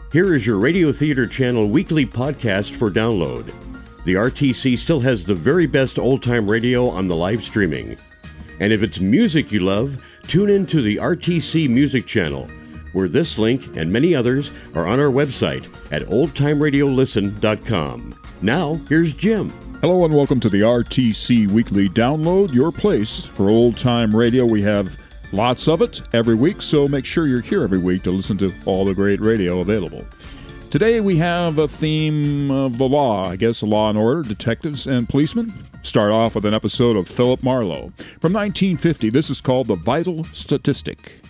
Here is your Radio Theater Channel weekly podcast for download. The RTC still has the very best old-time radio on the live streaming. And if it's music you love, tune in to the RTC Music Channel, where this link and many others are on our website at oldtimeradiolisten.com. Now, here's Jim. Hello and welcome to the RTC Weekly Download, your place for old-time radio. We have lots of it every week, so make sure you're here every week to listen to all the great radio available. Today we have a theme of the law, I guess, law and order, detectives and policemen. Start off with an episode of Philip Marlowe. From 1950, this is called The Vital Statistic.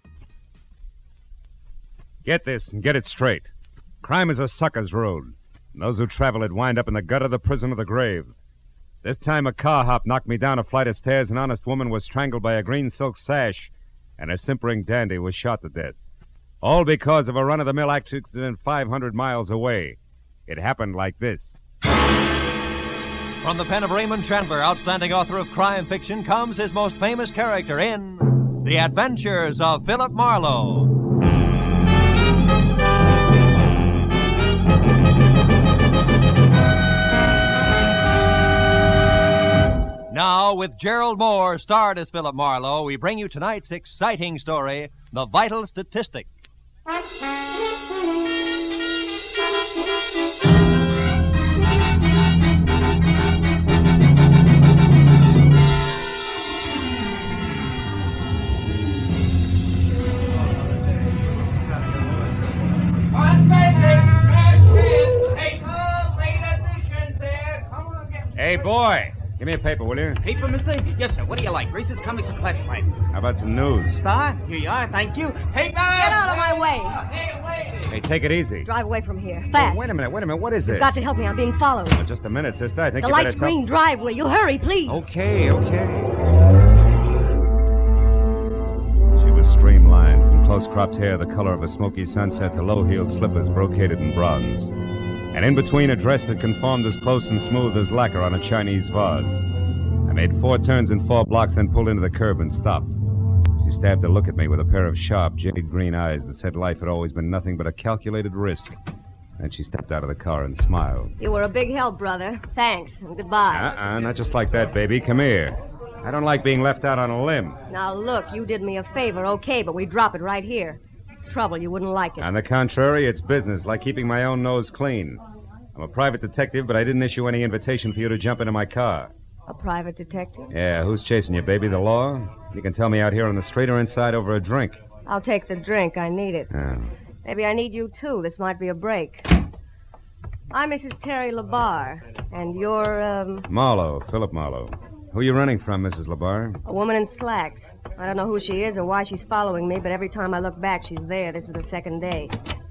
Get this and get it straight. Crime is a sucker's road. And those who travel it wind up in the gutter, the prison, or the grave. This time a car hop knocked me down a flight of stairs. An honest woman was strangled by a green silk sash, and a simpering dandy was shot to death. All because of a run-of-the-mill accident 500 miles away. It happened like this. From the pen of Raymond Chandler, outstanding author of crime fiction, comes his most famous character in The Adventures of Philip Marlowe. Now, with Gerald Moore, starred as Philip Marlowe, we bring you tonight's exciting story, The Vital Statistic. Hey, boy! Give me a paper, will you? Paper, mister? Yes, sir. What do you like? Races, comics, or classified? How about some news? Star? Here you are. Thank you. Paper! Get out of my way. Hey, take it easy. Drive away from here. Fast. Wait a minute. What is this? You've got to help me. I'm being followed. Oh, just a minute, sister. I think The you better light's green. Drive, will you? Hurry, please. Okay. She was streamlined, from close-cropped hair the color of a smoky sunset to low-heeled slippers brocaded in bronze. And in between, a dress that conformed as close and smooth as lacquer on a Chinese vase. I made 4 turns in 4 blocks, then pulled into the curb and stopped. She stabbed a look at me with a pair of sharp, jade green eyes that said life had always been nothing but a calculated risk. Then she stepped out of the car and smiled. You were a big help, brother. Thanks, and goodbye. Not just like that, baby. Come here. I don't like being left out on a limb. Now, look, you did me a favor, okay, but we drop it right here. It's trouble. You wouldn't like it. On the contrary, it's business, like keeping my own nose clean. I'm a private detective, but I didn't issue any invitation for you to jump into my car. A private detective? Yeah, who's chasing you, baby? The law? You can tell me out here on the street or inside over a drink. I'll take the drink. I need it. Oh. Maybe I need you, too. This might be a break. I'm Mrs. Terry LaBar, and you're, Marlowe, Philip Marlowe. Who are you running from, Mrs. LaBar? a woman in slacks. I don't know who she is or why she's following me, but every time I look back, she's there. This is the second day.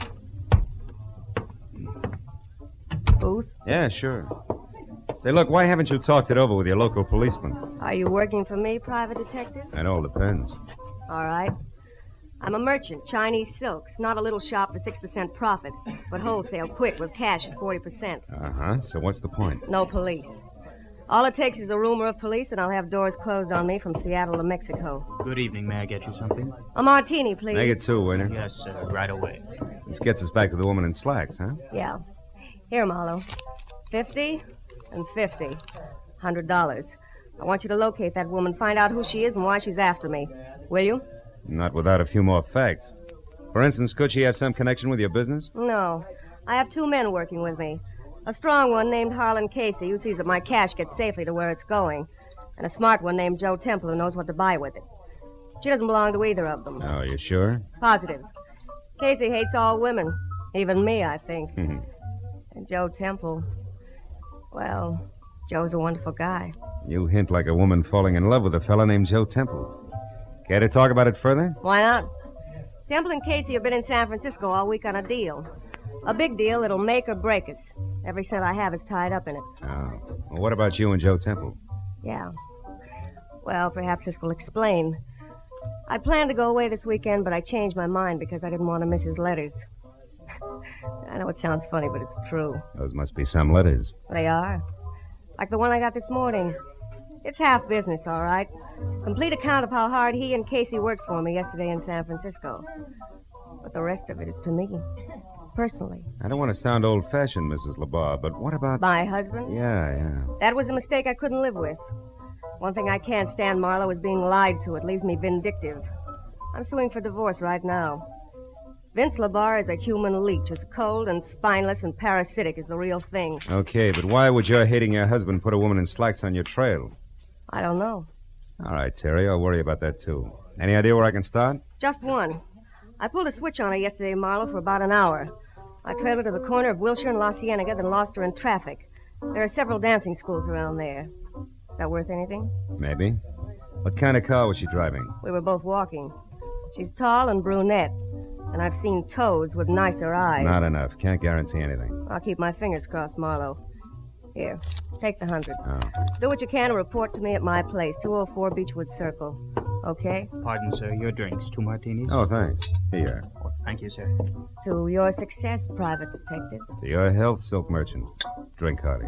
Booth? Yeah, sure. Say, look, why haven't you talked it over with your local policeman? Are you working for me, private detective? It all depends. All right. I'm a merchant, Chinese silks. Not a little shop for 6% profit, but wholesale, quick, with cash at 40%. Uh-huh. So what's the point? No police. All it takes is a rumor of police, and I'll have doors closed on me from Seattle to Mexico. Good evening. May I get you something? A martini, please. Make it 2, waiter. Yes, sir. Right away. This gets us back to the woman in slacks, huh? Yeah. Here, Marlowe. 50 and 50. $100. I want you to locate that woman, find out who she is and why she's after me. Will you? Not without a few more facts. For instance, could she have some connection with your business? No. I have 2 men working with me. A strong one named Harlan Casey, who sees that my cash gets safely to where it's going. And a smart one named Joe Temple, who knows what to buy with it. She doesn't belong to either of them. Oh, you sure? Positive. Casey hates all women. Even me, I think. And Joe Temple... Well, Joe's a wonderful guy. You hint like a woman falling in love with a fella named Joe Temple. Care to talk about it further? Why not? Temple and Casey have been in San Francisco all week on a deal. A big deal that'll make or break us. Every cent I have is tied up in it. Oh. Well, what about you and Joe Temple? Yeah. Well, perhaps this will explain. I planned to go away this weekend, but I changed my mind because I didn't want to miss his letters. I know it sounds funny, but it's true. Those must be some letters. They are. Like the one I got this morning. It's half business, all right. Complete account of how hard he and Casey worked for me yesterday in San Francisco. But the rest of it is to me. personally. I don't want to sound old-fashioned, Mrs. LeBar, but what about... My husband? Yeah. That was a mistake I couldn't live with. One thing I can't stand, Marlowe, is being lied to. It leaves me vindictive. I'm suing for divorce right now. Vince LeBar is a human leech, as cold and spineless and parasitic as the real thing. Okay, but why would your hating your husband put a woman in slacks on your trail? I don't know. All right, Terry, I'll worry about that, too. Any idea where I can start? Just one. I pulled a switch on her yesterday, Marlowe, for about an hour. I trailed her to the corner of Wilshire and La Cienega, then lost her in traffic. There are several dancing schools around there. Is that worth anything? Maybe. What kind of car was she driving? We were both walking. She's tall and brunette, and I've seen toads with nicer eyes. Not enough. Can't guarantee anything. I'll keep my fingers crossed, Marlowe. Here, take the 100. Oh. Do what you can to report to me at my place, 204 Beechwood Circle. Okay? Pardon, sir. Your drinks. 2 martinis? Oh, thanks. Here. Oh, thank you, sir. To your success, Private Detective. To your health, silk merchant. Drink hearty.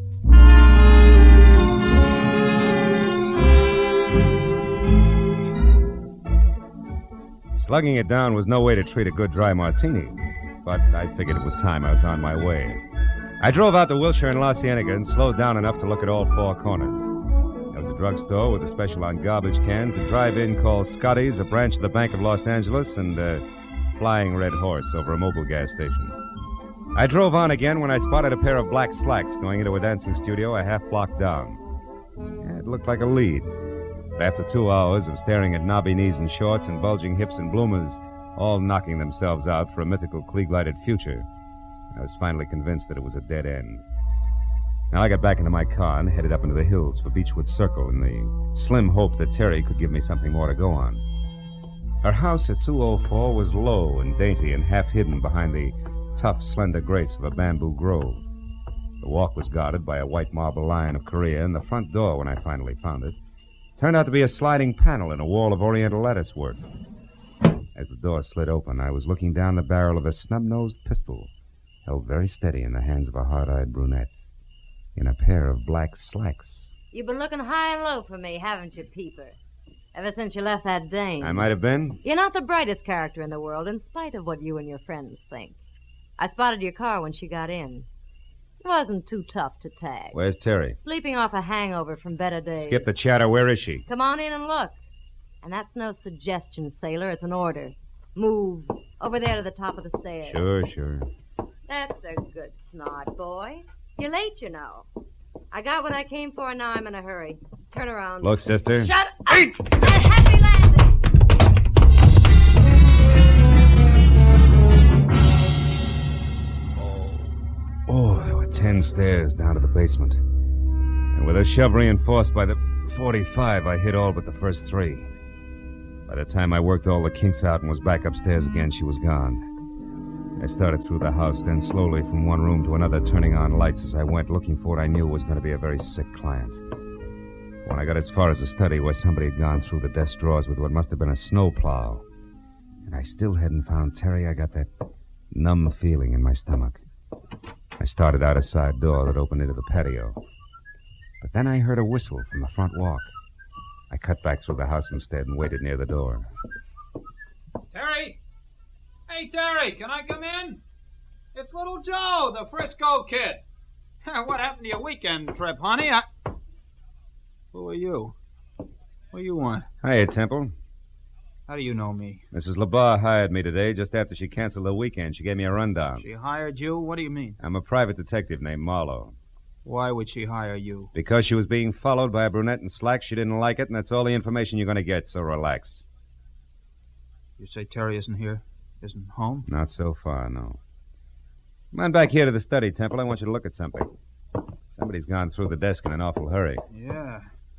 Slugging it down was no way to treat a good dry martini, but I figured it was time I was on my way. I drove out to Wilshire and La Cienega and slowed down enough to look at all four corners. There was a drugstore with a special on garbage cans, a drive-in called Scotty's, a branch of the Bank of Los Angeles, and a flying red horse over a mobile gas station. I drove on again when I spotted a pair of black slacks going into a dancing studio a half block down. It looked like a lead. But after 2 hours of staring at knobby knees and shorts and bulging hips and bloomers, all knocking themselves out for a mythical Klieg-lighted future, I was finally convinced that it was a dead end. Now I got back into my car and headed up into the hills for Beechwood Circle in the slim hope that Terry could give me something more to go on. Her house at 204 was low and dainty and half hidden behind the tough, slender grace of a bamboo grove. The walk was guarded by a white marble lion of Korea, and the front door, when I finally found it, turned out to be a sliding panel in a wall of oriental lattice work. As the door slid open, I was looking down the barrel of a snub-nosed pistol, held very steady in the hands of a hard-eyed brunette, in a pair of black slacks. You've been looking high and low for me, haven't you, Peeper? Ever since you left that dame. I might have been. You're not the brightest character in the world, in spite of what you and your friends think. I spotted your car when she got in. It wasn't too tough to tag. Where's Terry? Sleeping off a hangover from better days. Skip the chatter. Where is she? Come on in and look. And that's no suggestion, sailor. It's an order. Move. Over there to the top of the stairs. Sure. That's a good smart boy. You're late, you know. I got what I came for, and now I'm in a hurry. Turn around. Look, sister. Shut up! A happy landing! Oh, there were 10 stairs down to the basement. And with a shove reinforced by the 45, I hit all but the first 3. By the time I worked all the kinks out and was back upstairs again, she was gone. I started through the house, then slowly from one room to another, turning on lights as I went, looking for what I knew was going to be a very sick client. When I got as far as the study, where somebody had gone through the desk drawers with what must have been a snowplow, and I still hadn't found Terry, I got that numb feeling in my stomach. I started out a side door that opened into the patio. But then I heard a whistle from the front walk. I cut back through the house instead and waited near the door. Terry! Hey, Terry, can I come in? It's little Joe, the Frisco kid. What happened to your weekend trip, honey? Who are you? What do you want? Hiya, Temple. How do you know me? Mrs. LeBar hired me today just after she canceled the weekend. She gave me a rundown. She hired you? What do you mean? I'm a private detective named Marlowe. Why would she hire you? Because she was being followed by a brunette in slacks. She didn't like it, and that's all the information you're going to get, so relax. You say Terry isn't here? Isn't home? Not so far, no. Come on back here to the study, Temple. I want you to look at something. Somebody's gone through the desk in an awful hurry. Yeah,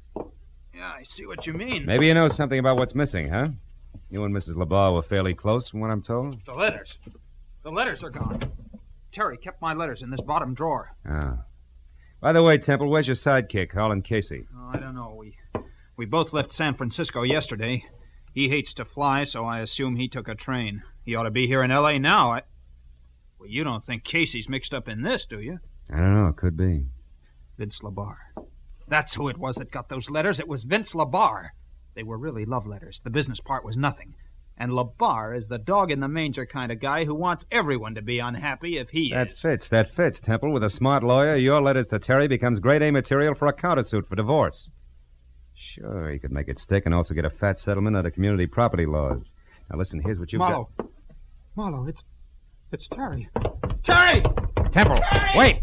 I see what you mean. Maybe you know something about what's missing, huh? You and Mrs. LeBar were fairly close, from what I'm told. The letters. The letters are gone. Terry kept my letters in this bottom drawer. Ah. By the way, Temple, where's your sidekick, Harlan Casey? Oh, I don't know. We both left San Francisco yesterday. He hates to fly, so I assume he took a train. He ought to be here in L.A. now. Well, you don't think Casey's mixed up in this, do you? I don't know. It could be. Vince LeBar. That's who it was that got those letters. It was Vince LeBar. They were really love letters. The business part was nothing. And LeBar is the dog-in-the-manger kind of guy who wants everyone to be unhappy if he is. That fits, Temple. With a smart lawyer, your letters to Terry becomes grade A material for a countersuit for divorce. Sure, he could make it stick and also get a fat settlement under community property laws. Now, listen, here's what you've got. Marlowe, it's Terry. Terry! Temple, Terry! wait!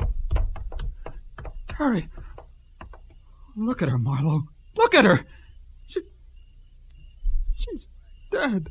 Terry! Look at her, Marlowe. Look at her! She's dead.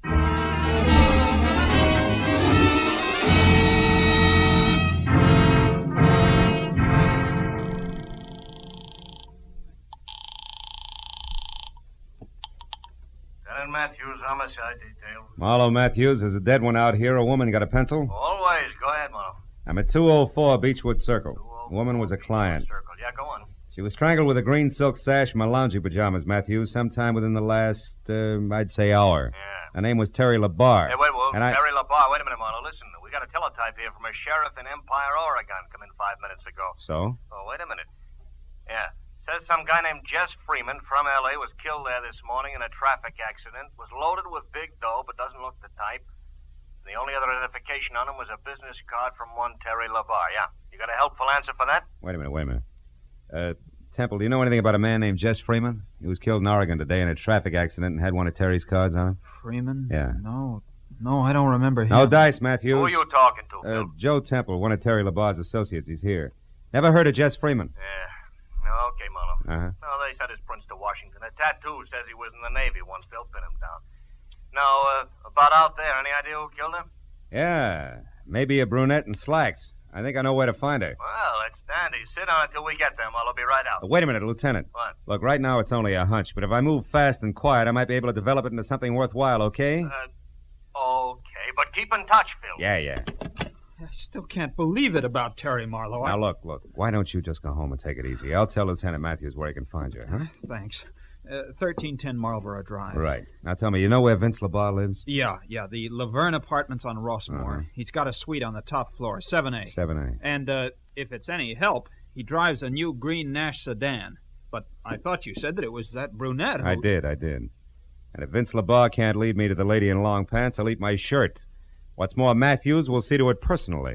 Lieutenant Matthews, homicide detail. Marlowe Matthews, there's a dead one out here. A woman got a pencil? Always. Go ahead, Marlowe. I'm at 204 Beechwood Circle. The woman was a client. Circle. Yeah, go on. She was strangled with a green silk sash and my loungy pajamas, Matthews, sometime within the last, I'd say, hour. Yeah. Her name was Terry LeBar. Hey, wait, And Terry LeBar. Wait a minute, Marlowe. Listen, we got a teletype here from a sheriff in Empire, Oregon. Come in 5 minutes ago. So? Oh, wait a minute. Yeah. Says some guy named Jess Freeman from L.A. was killed there this morning in a traffic accident. Was loaded with big dough, but doesn't look the type. The only other identification on him was a business card from one Terry LeBar. Yeah. You got a helpful answer for that? Wait a minute. Temple, do you know anything about a man named Jess Freeman? He was killed in Oregon today in a traffic accident and had one of Terry's cards on him. Freeman? Yeah. No, I don't remember him. No dice, Matthews. Who are you talking to, Phil? Joe Temple, one of Terry LeBar's associates. He's here. Never heard of Jess Freeman? Yeah. No, okay, Marlowe. Uh-huh. No, they sent his prints to Washington. A tattoo says he was in the Navy once. They'll pin him down. Now, about out there, any idea who killed him? Yeah. Maybe a brunette in slacks. I think I know where to find her. Well, that's dandy. Sit down until we get there, Marlowe. I'll be right out. Wait a minute, Lieutenant. What? Look, right now it's only a hunch, but if I move fast and quiet, I might be able to develop it into something worthwhile, okay? Okay, but keep in touch, Phil. Yeah. I still can't believe it about Terry Marlowe. Now, look. Why don't you just go home and take it easy? I'll tell Lieutenant Matthews where he can find you, huh? Thanks. 1310 Marlborough Drive. Right. Now, tell me, you know where Vince LeBar lives? Yeah, the Laverne Apartments on Rossmore. Uh-huh. He's got a suite on the top floor, 7A. 7A. And, if it's any help, he drives a new green Nash sedan. But I thought you said that it was that brunette who... I did. And if Vince LeBar can't lead me to the lady in long pants, I'll eat my shirt. What's more, Matthews will see to it personally.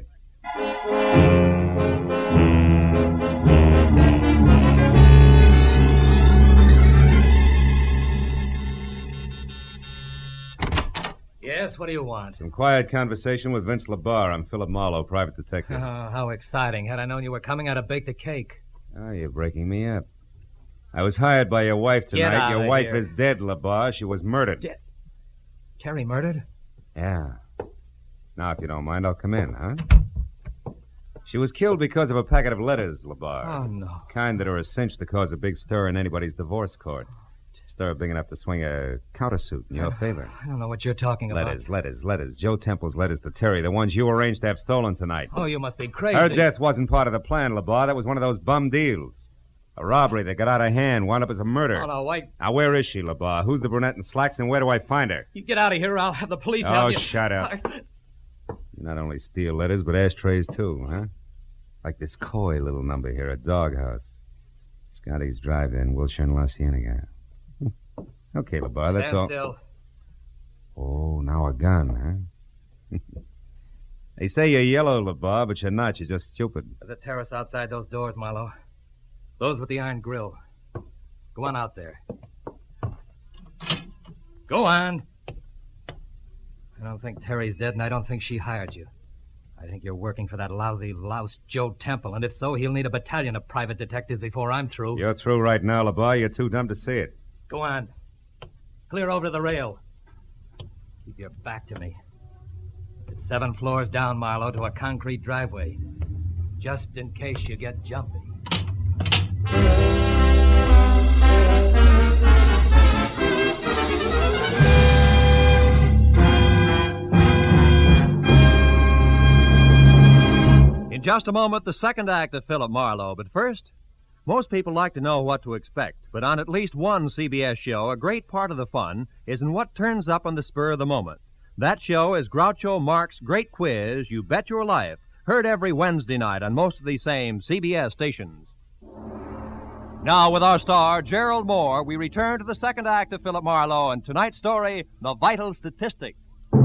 Yes, what do you want? Some quiet conversation with Vince LeBar. I'm Philip Marlowe, private detective. Oh, how exciting. Had I known you were coming, I'd have baked a cake. Oh, you're breaking me up. I was hired by your wife Get tonight. out Your of wife here. is dead, LeBar. She was murdered. Dead? Terry murdered? Yeah. Now, if you don't mind, I'll come in, huh? She was killed because of a packet of letters, LeBar. Oh, no. Kind that are a cinch to cause a big stir in anybody's divorce court. Stir big enough to swing a countersuit in your favor. I don't know what you're talking about. Letters. Joe Temple's letters to Terry, the ones you arranged to have stolen tonight. Oh, you must be crazy. Her death wasn't part of the plan, LeBar. That was one of those bum deals. A robbery that got out of hand, wound up as a murder. Oh, no, wait. Now, where is she, LeBar? Who's the brunette in slacks, and where do I find her? You get out of here, or I'll have the police Oh, help you. shut up. You not only steal letters, but ashtrays, too, huh? Like this coy little number here, a doghouse. Scotty's Drive-In, Wilshire and La Cienega. Okay, LeBar, that's Stand all. still. Oh, now a gun, huh? They say you're yellow, LeBar, but you're not. You're just stupid. There's a terrace outside those doors, Marlowe. Those with the iron grill. Go on out there. Go on. I don't think Terry's dead, and I don't think she hired you. I think you're working for that lousy louse Joe Temple, and if so, he'll need a battalion of private detectives before I'm through. You're through right now, LeBar. You're too dumb to see it. Go on. Clear over to the rail. Keep your back to me. It's 7 floors down, Marlowe, to a concrete driveway. Just in case you get jumpy. In just a moment, the second act of Philip Marlowe. But first, most people like to know what to expect. But on at least one CBS show, a great part of the fun is in what turns up on the spur of the moment. That show is Groucho Marx's Great Quiz, You Bet Your Life, heard every Wednesday night on most of these same CBS stations. Now, with our star, Gerald Moore, we return to the second act of Philip Marlowe and tonight's story, The Vital Statistic.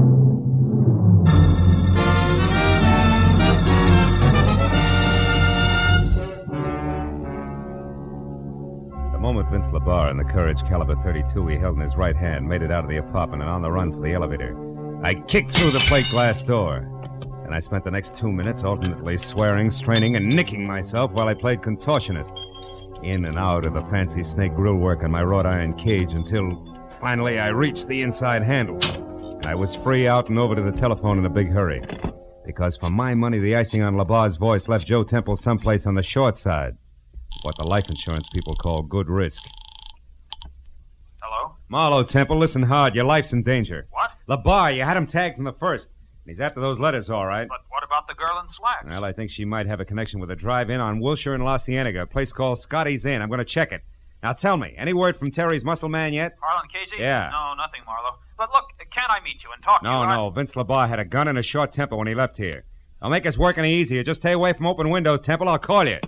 The moment Vince LaBarre and the Courage caliber .32 he held in his right hand made it out of the apartment and on the run for the elevator, I kicked through the plate glass door. And I spent the next 2 minutes alternately swearing, straining, and nicking myself while I played contortionist. In and out of the fancy snake grill work on my wrought iron cage until finally I reached the inside handle. And I was free out and over to the telephone in a big hurry. Because for my money, the icing on LaBarre's voice left Joe Temple someplace on the short side. What the life insurance people call good risk. Hello? Marlowe, Temple, listen hard. Your life's in danger. What? LaBarre, you had him tagged from the first. He's after those letters, all right. But what about the girl in slacks? Well, I think she might have a connection with a drive-in on Wilshire and La Cienega, a place called Scotty's Inn. I'm going to check it. Now, tell me, any word from Terry's muscle man yet? Harlan Casey? Yeah. No, nothing, Marlowe. But look, can't I meet you and talk to you? No. Vince LaBarre had a gun and a short temper when he left here. I'll make us work any easier. Just stay away from open windows, Temple. I'll call you.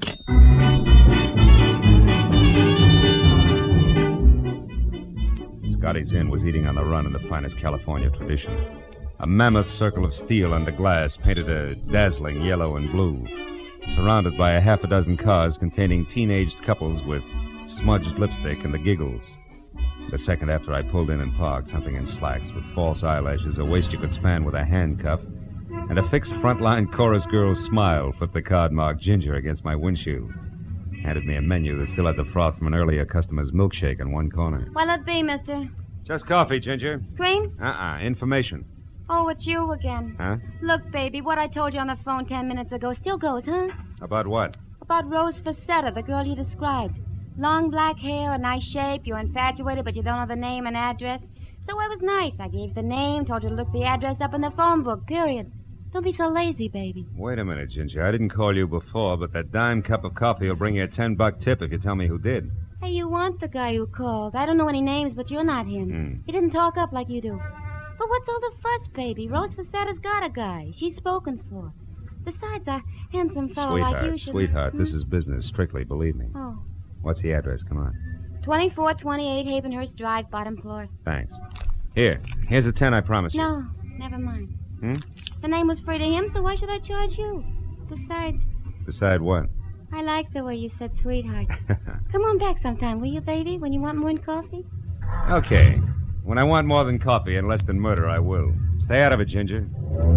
Scotty's Inn was eating on the run in the finest California tradition. A mammoth circle of steel under glass painted a dazzling yellow and blue, surrounded by a half a dozen cars containing teenaged couples with smudged lipstick and the giggles. The second after I pulled in and parked, something in slacks with false eyelashes, a waist you could span with a handcuff, and a fixed frontline chorus girl's smile flipped the card marked Ginger against my windshield. Handed me a menu that still had the froth from an earlier customer's milkshake in one corner. What'll it be, mister? Just coffee, Ginger. Cream? Information. Oh, it's you again. Huh? Look, baby, what I told you on the phone 10 minutes ago still goes, huh? About what? About Rose Facetta, the girl you described. Long black hair, a nice shape, you're infatuated, but you don't know the name and address. So I was nice. I gave the name, told you to look the address up in the phone book, period. Don't be so lazy, baby. Wait a minute, Ginger. I didn't call you before, but that dime cup of coffee will bring you a $10 tip if you tell me who did. Hey, you want the guy who called. I don't know any names, but you're not him. He didn't talk up like you do. But what's all the fuss, baby? Rose Facetta's got a guy. She's spoken for. Besides, a handsome fellow like you should... Sweetheart, this is business, strictly, believe me. Oh. What's the address? Come on. 2428 Havenhurst Drive, bottom floor. Thanks. Here's a 10 I promised you. No, never mind. The name was free to him, so why should I charge you? Besides... Beside what? I like the way you said sweetheart. Come on back sometime, will you, baby, when you want more than coffee? Okay. When I want more than coffee and less than murder, I will. Stay out of it, Ginger. It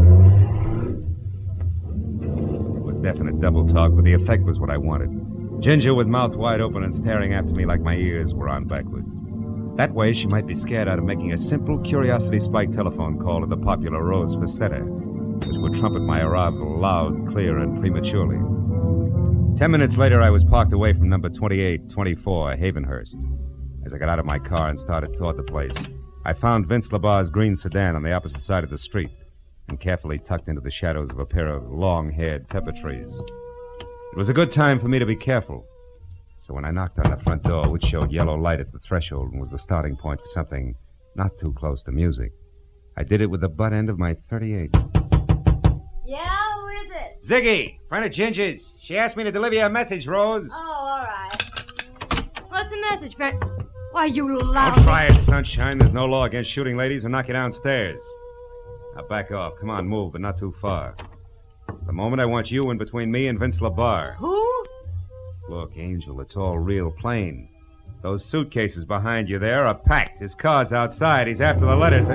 was definite double talk, but the effect was what I wanted. Ginger with mouth wide open and staring after me like my ears were on backwards. That way, she might be scared out of making a simple curiosity-spike telephone call to the popular Rose Facetta, which would trumpet my arrival loud, clear, and prematurely. 10 minutes later, I was parked away from number 2824, Havenhurst. As I got out of my car and started toward the place, I found Vince LaBarre's green sedan on the opposite side of the street and carefully tucked into the shadows of a pair of long-haired pepper trees. It was a good time for me to be careful. So when I knocked on the front door, which showed yellow light at the threshold and was the starting point for something not too close to music, I did it with the butt end of my .38. Yeah, who is it? Ziggy, friend of Ginger's. She asked me to deliver you a message, Rose. Oh, all right. What's the message, friend? Why, you loud... Don't try it, sunshine. There's no law against shooting ladies who knock you downstairs. Now back off. Come on, move, but not too far. The moment I want you in between me and Vince LaBarre. Who? Look, Angel, it's all real plain. Those suitcases behind you there are packed. His car's outside. He's after the letters.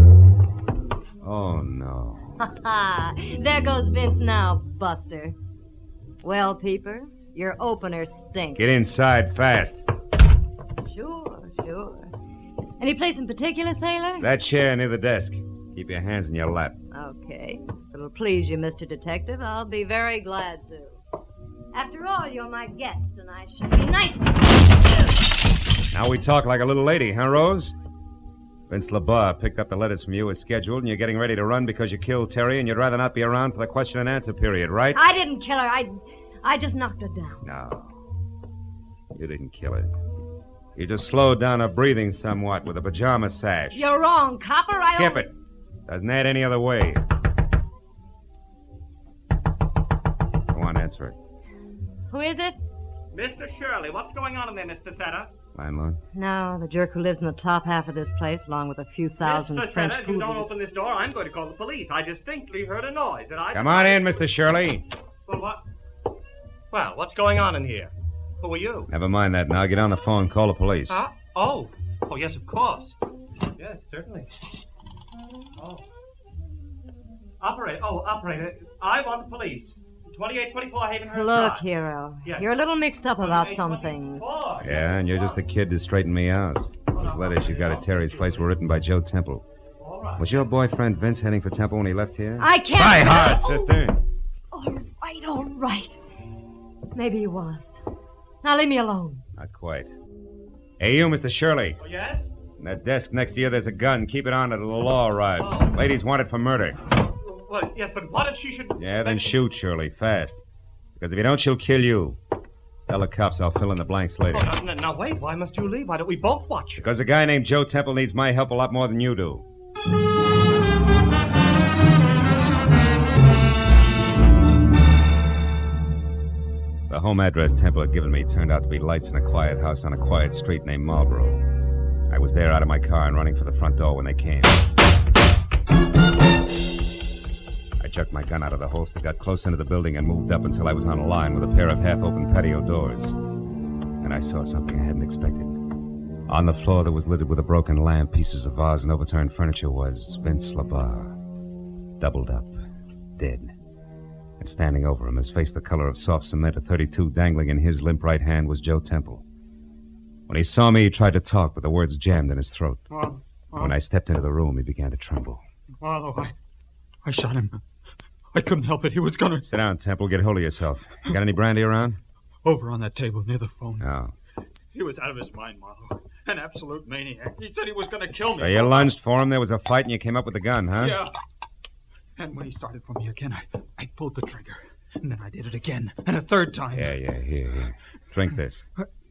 Oh, no. Ha-ha. There goes Vince now, Buster. Well, Peeper, your opener stinks. Get inside fast. Sure. Any place in particular, sailor? That chair near the desk. Keep your hands in your lap. Okay. If it'll please you, Mr. Detective, I'll be very glad to. After all, you're my guest, and I should be nice to you. Now we talk like a little lady, huh, Rose? Vince LaBarre picked up the letters from you as scheduled, and you're getting ready to run because you killed Terry, and you'd rather not be around for the question and answer period, right? I didn't kill her. I just knocked her down. No. You didn't kill her. You just slowed down her breathing somewhat with a pajama sash. You're wrong, copper. Skip it. Doesn't add any other way. Go on, answer it. Who is it? Mr. Shirley, what's going on in there, Mr. Setter? Landlord? No, the jerk who lives in the top half of this place, along with a few thousand Mr. French Setter, if you don't poodles. open this door, I'm going to call the police. I distinctly heard a noise, and I... Come on in, Mr. Shirley. Well, what? Well, what's going on in here? Who are you? Never mind that now. Get on the phone and call the police. Huh? Oh, yes, of course. Yes, certainly. Oh. Operator, I want the police. 2824 Havenhurst Look, Drive. Hero, Yes. you're a little mixed up about some things. Yeah, and you're just the kid to straighten me out. Those letters you got at Terry's place were written by Joe Temple. Was your boyfriend Vince heading for Temple when he left here? I can't... Try hard, sister. All right. Maybe he was. Now leave me alone. Not quite. Hey, you, Mr. Shirley. Oh, yes? In that desk next to you, there's a gun. Keep it on until the law arrives. Lady's wanted for murder. Well, yes, but what if she should... Yeah, then shoot, Shirley, fast. Because if you don't, she'll kill you. Tell the cops I'll fill in the blanks later. Oh, now, wait. Why must you leave? Why don't we both watch? Because a guy named Joe Temple needs my help a lot more than you do. The home address Temple had given me turned out to be lights in a quiet house on a quiet street named Marlboro. I was there out of my car and running for the front door when they came. I jerked my gun out of the holster, got close into the building, and moved up until I was on a line with a pair of half-open patio doors. And I saw something I hadn't expected. On the floor that was littered with a broken lamp, pieces of vase, and overturned furniture was Vince LaBarre, doubled up, dead. And standing over him, his face the color of soft cement, a .32 dangling in his limp right hand, was Joe Temple. When he saw me, he tried to talk, but the words jammed in his throat. When I stepped into the room, he began to tremble. Marlowe, I shot him. I couldn't help it. He was gonna... Sit down, Temple. Get hold of yourself. You got any brandy around? Over on that table near the phone. Oh. He was out of his mind, Marlowe. An absolute maniac. He said he was gonna kill me. So you lunged for him, there was a fight, and you came up with the gun, huh? Yeah. And when he started for me again, I pulled the trigger. And then I did it again. And a third time. Yeah, here. Drink this.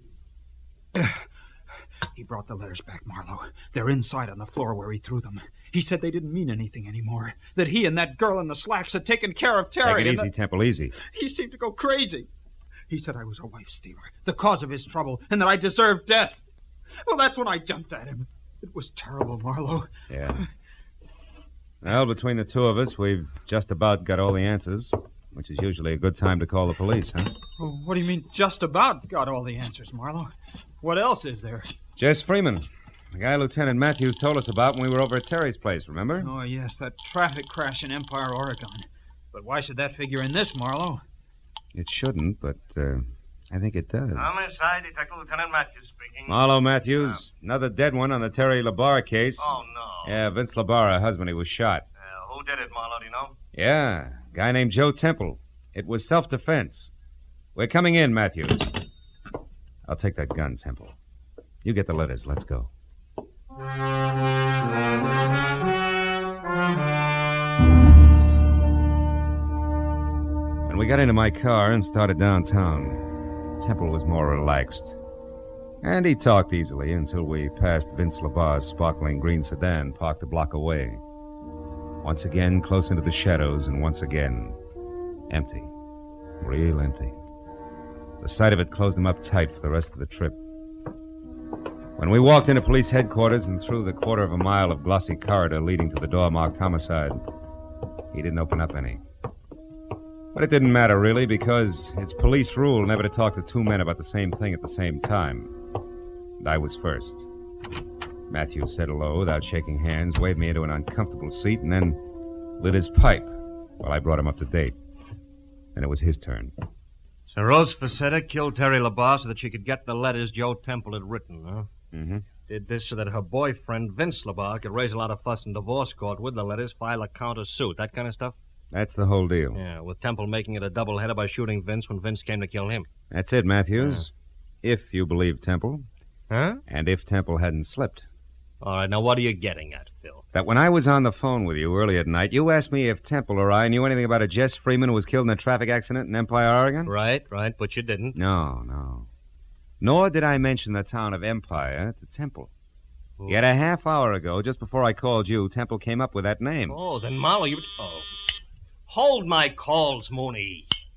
He brought the letters back, Marlowe. They're inside on the floor where he threw them. He said they didn't mean anything anymore. That he and that girl in the slacks had taken care of Terry. Take it easy, Temple, easy. He seemed to go crazy. He said I was a wife stealer, the cause of his trouble, and that I deserved death. Well, that's when I jumped at him. It was terrible, Marlowe. Yeah. Well, between the two of us, we've just about got all the answers, which is usually a good time to call the police, huh? Oh, what do you mean, just about got all the answers, Marlowe? What else is there? Jess Freeman, the guy Lieutenant Matthews told us about when we were over at Terry's place, remember? Oh, yes, that traffic crash in Empire, Oregon. But why should that figure in this, Marlowe? It shouldn't, but I think it does. Homicide, Detective Lieutenant Matthews speaking. Marlo Matthews, another dead one on the Terry LaBarre case. Oh, no. Yeah, Vince LaBarre, her husband, he was shot. Who did it, Marlo, do you know? Yeah, a guy named Joe Temple. It was self-defense. We're coming in, Matthews. I'll take that gun, Temple. You get the letters. Let's go. When we got into my car and started downtown, Temple was more relaxed. And he talked easily until we passed Vince LaBarre's sparkling green sedan parked a block away. Once again, close into the shadows, and once again, empty. Real empty. The sight of it closed him up tight for the rest of the trip. When we walked into police headquarters and through the quarter of a mile of glossy corridor leading to the door marked homicide, he didn't open up any. But it didn't matter, really, because it's police rule never to talk to two men about the same thing at the same time. And I was first. Matthew said hello without shaking hands, waved me into an uncomfortable seat, and then lit his pipe while I brought him up to date. Then it was his turn. So Rose Facetta killed Terry LaBarre so that she could get the letters Joe Temple had written, huh? Mm-hmm. Did this so that her boyfriend, Vince LaBarre, could raise a lot of fuss in divorce court with the letters, file a counter-suit, that kind of stuff? That's the whole deal. Yeah, with Temple making it a doubleheader by shooting Vince when Vince came to kill him. That's it, Matthews. If you believe Temple. Huh? And if Temple hadn't slipped. All right, now what are you getting at, Phil? That when I was on the phone with you earlier tonight, you asked me if Temple or I knew anything about a Jess Freeman who was killed in a traffic accident in Empire, Oregon? Right, but you didn't. No. Nor did I mention the town of Empire to Temple. Yet a half hour ago, just before I called you, Temple came up with that name. Oh, then Marlowe, you... Oh. Hold my calls, Mooney.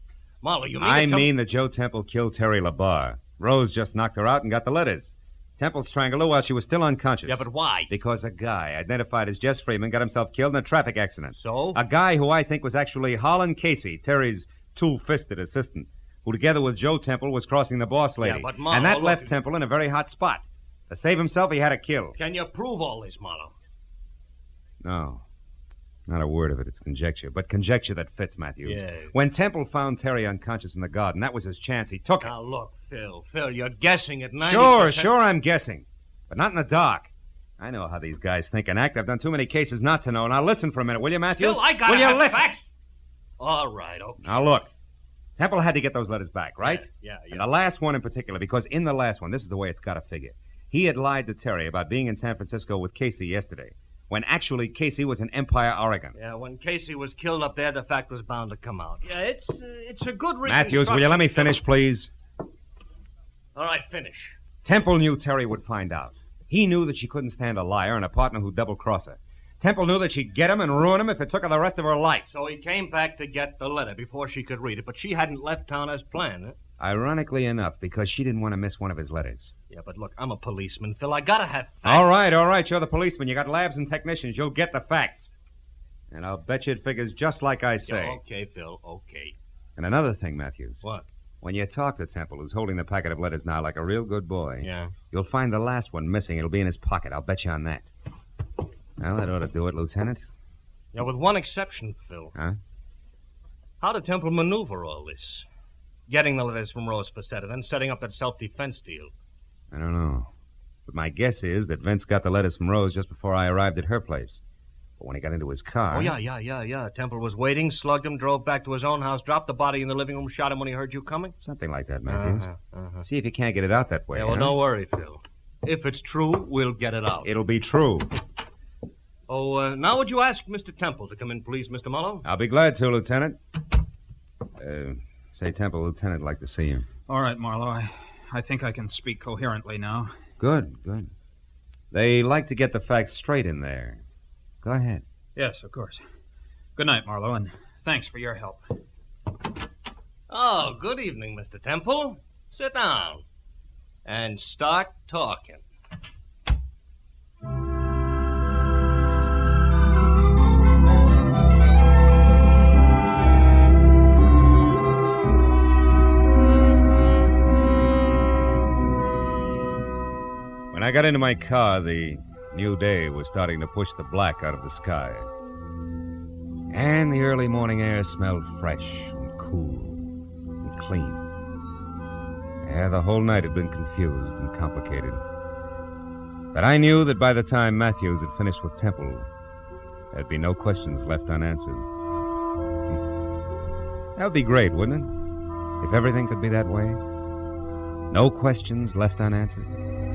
Marlowe, you mean I mean that Joe Temple killed Terry LaBarre. Rose just knocked her out and got the letters. Temple strangled her while she was still unconscious. Yeah, but why? Because a guy identified as Jess Freeman got himself killed in a traffic accident. So? A guy who I think was actually Harlan Casey, Terry's tool-fisted assistant, who together with Joe Temple was crossing the boss lady. Yeah, but Marlowe, and that look, left Temple in a very hot spot. To save himself, he had to kill. Can you prove all this, Marlowe? No. Not a word of it. It's conjecture. But conjecture that fits, Matthews. Yeah. When Temple found Terry unconscious in the garden, that was his chance. He took it. Now, look, Phil, you're guessing at 90%. Sure, I'm guessing. But not in the dark. I know how these guys think and act. I've done too many cases not to know. Now, listen for a minute, will you, Matthews? Phil, I gotta will you have listen? facts. All right, okay. Now, look. Temple had to get those letters back, right? Yeah. And the last one in particular, because in the last one, this is the way it's got to figure. He had lied to Terry about being in San Francisco with Casey yesterday, when actually Casey was in Empire, Oregon. Yeah, when Casey was killed up there, the fact was bound to come out. Yeah, it's a good reason. Matthews, will you let me finish, please? All right, finish. Temple knew Terry would find out. He knew that she couldn't stand a liar and a partner who'd double-cross her. Temple knew that she'd get him and ruin him if it took her the rest of her life. So he came back to get the letter before she could read it, but she hadn't left town as planned, huh? Ironically enough, because she didn't want to miss one of his letters. Yeah, but look, I'm a policeman, Phil. I gotta have facts. All right. You're the policeman. You got labs and technicians. You'll get the facts. And I'll bet you it figures just like I say. Yeah, okay, Phil, okay. And another thing, Matthews. What? When you talk to Temple, who's holding the packet of letters now like a real good boy, Yeah. you'll find the last one missing. It'll be in his pocket. I'll bet you on that. Well, that ought to do it, Lieutenant. Yeah, with one exception, Phil. Huh? How did Temple maneuver all this? Getting the letters from Rose Facetta, then setting up that self-defense deal. I don't know. But my guess is that Vince got the letters from Rose just before I arrived at her place. But when he got into his car... Oh, yeah. Temple was waiting, slugged him, drove back to his own house, dropped the body in the living room, shot him when he heard you coming? Something like that, Matthews. See if you can't get it out that way. Yeah, well, don't worry, Phil. If it's true, we'll get it out. It'll be true. Oh, now would you ask Mr. Temple to come in, please, Mr. Marlowe? I'll be glad to, Lieutenant. Say, Temple, Lieutenant would like to see you. All right, Marlowe. I think I can speak coherently now. Good. They like to get the facts straight in there. Go ahead. Yes, of course. Good night, Marlowe, and thanks for your help. Oh, good evening, Mr. Temple. Sit down and start talking. When I got into my car, the new day was starting to push the black out of the sky. And the early morning air smelled fresh and cool and clean. Yeah, the whole night had been confused and complicated. But I knew that by the time Matthews had finished with Temple, there'd be no questions left unanswered. That would be great, wouldn't it? If everything could be that way. No questions left unanswered.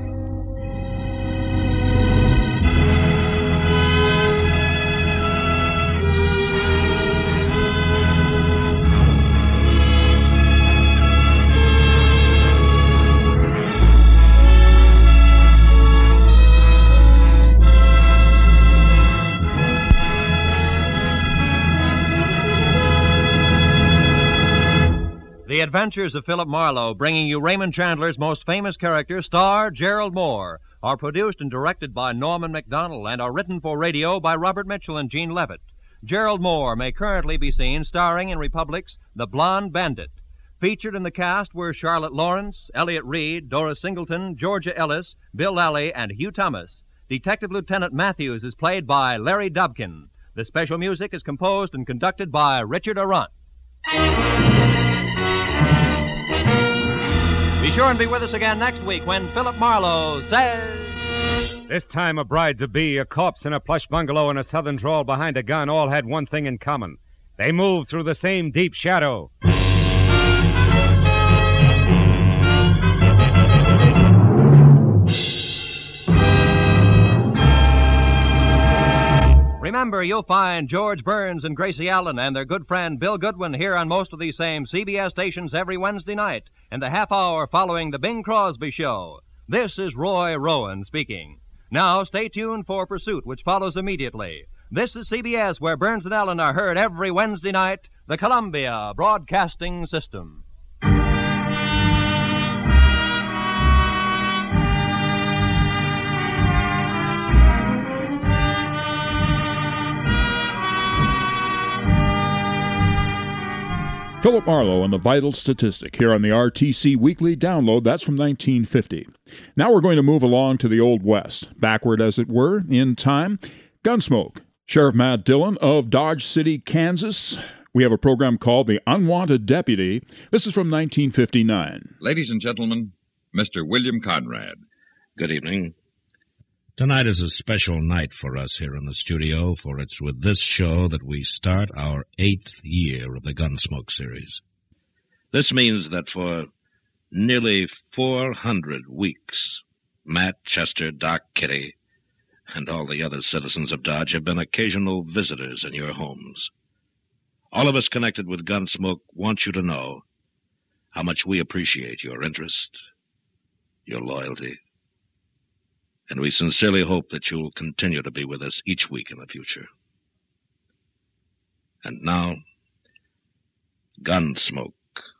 The Adventures of Philip Marlowe, bringing you Raymond Chandler's most famous character, star Gerald Moore, are produced and directed by Norman MacDonald and are written for radio by Robert Mitchell and Gene Levitt. Gerald Moore may currently be seen starring in Republic's The Blonde Bandit. Featured in the cast were Charlotte Lawrence, Elliott Reed, Dora Singleton, Georgia Ellis, Bill Lally, and Hugh Thomas. Detective Lieutenant Matthews is played by Larry Dobkin. The special music is composed and conducted by Richard Arant. Be sure and be with us again next week when Philip Marlowe says... This time a bride-to-be, a corpse in a plush bungalow, and a southern drawl behind a gun all had one thing in common. They moved through the same deep shadow. Remember, you'll find George Burns and Gracie Allen and their good friend Bill Goodwin here on most of these same CBS stations every Wednesday night in the half hour following the Bing Crosby Show. This is Roy Rowan speaking. Now, stay tuned for Pursuit, which follows immediately. This is CBS, where Burns and Allen are heard every Wednesday night, the Columbia Broadcasting System. Philip Marlowe and the Vital Statistic here on the RTC Weekly Download. That's from 1950. Now we're going to move along to the Old West, backward as it were, in time. Gunsmoke. Sheriff Matt Dillon of Dodge City, Kansas. We have a program called The Unwanted Deputy. This is from 1959. Ladies and gentlemen, Mr. William Conrad. Good evening. Tonight is a special night for us here in the studio, for it's with this show that we start our 8th year of the Gunsmoke series. This means that for nearly 400 weeks, Matt, Chester, Doc, Kitty, and all the other citizens of Dodge have been occasional visitors in your homes. All of us connected with Gunsmoke want you to know how much we appreciate your interest, your loyalty, and we sincerely hope that you'll continue to be with us each week in the future. And now, Gunsmoke.